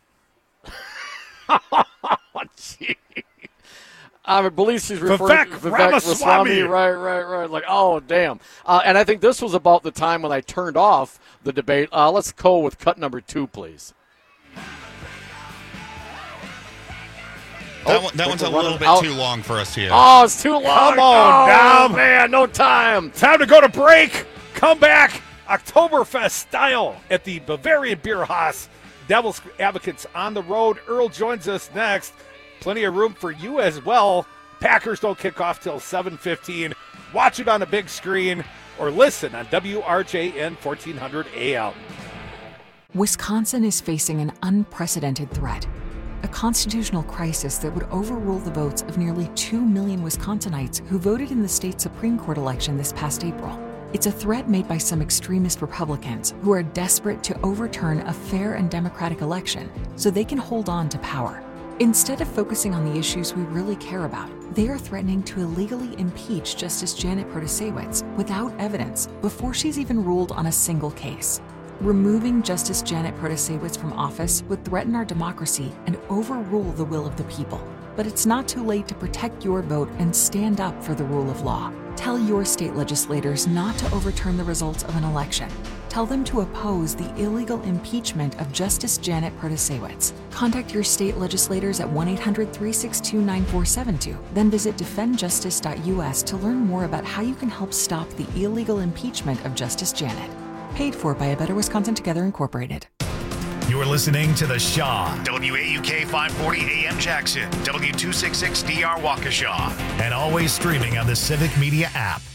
Gee. I believe she's referring to Vivek Ramaswamy. Right. Like, oh, damn. And I think this was about the time when I turned off the debate. Let's go with cut number two, please. That one's a little bit too long for us here. Oh, it's too long. Come on, Dom. Man, no time. Time to go to break. Come back. Oktoberfest style at the Bavarian Beer Haus. Devils Advocates on the road. Earl joins us next. Plenty of room for you as well. Packers don't kick off till 7:15. Watch it on a big screen or listen on WRJN 1400 AM. Wisconsin is facing an unprecedented threat, a constitutional crisis that would overrule the votes of nearly 2 million Wisconsinites who voted in the state Supreme Court election this past April. It's a threat made by some extremist Republicans who are desperate to overturn a fair and democratic election so they can hold on to power. Instead of focusing on the issues we really care about, they are threatening to illegally impeach Justice Janet Protasiewicz without evidence before she's even ruled on a single case. Removing Justice Janet Protasiewicz from office would threaten our democracy and overrule the will of the people. But it's not too late to protect your vote and stand up for the rule of law. Tell your state legislators not to overturn the results of an election. Tell them to oppose the illegal impeachment of Justice Janet Protasiewicz. Contact your state legislators at 1-800-362-9472. Then visit defendjustice.us to learn more about how you can help stop the illegal impeachment of Justice Janet. Paid for by A Better Wisconsin Together Incorporated. You're listening to The Shaw, WAUK 540 AM Jackson, W266DR Waukesha, and always streaming on the Civic Media app.